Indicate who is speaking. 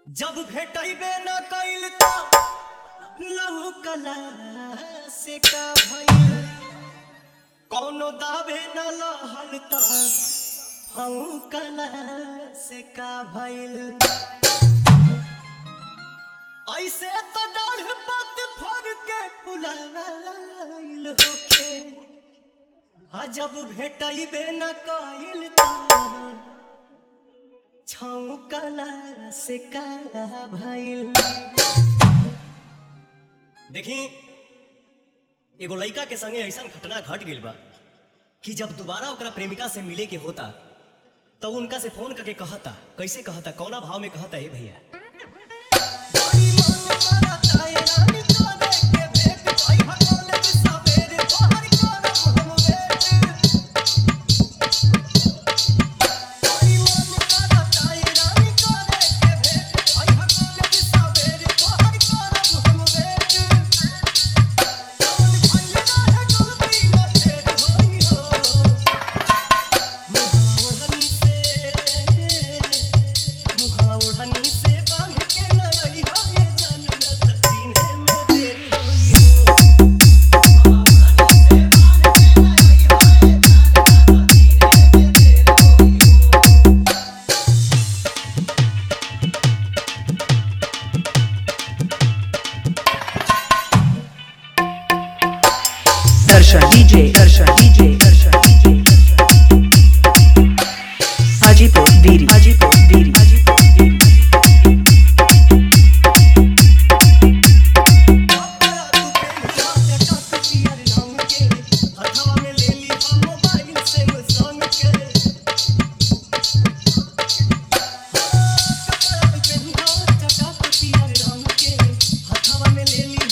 Speaker 1: जब भेटैबे न कइल त लहू कला से का भइल कौनो दावे न लहल त हऊ कला से का भइल ऐसे तो डाढ़ पत फर के फुलाइल होखे जब भेटैबे न कइल त छौकला से का भइल। देखी एगो लड़का के संगे ऐसा घटना घट गइल बा कि जब दोबारा ओकरा प्रेमिका से मिले के होता तो उनका से फोन करके कहता, कैसे कहता, कौना भाव में कहता है भैया से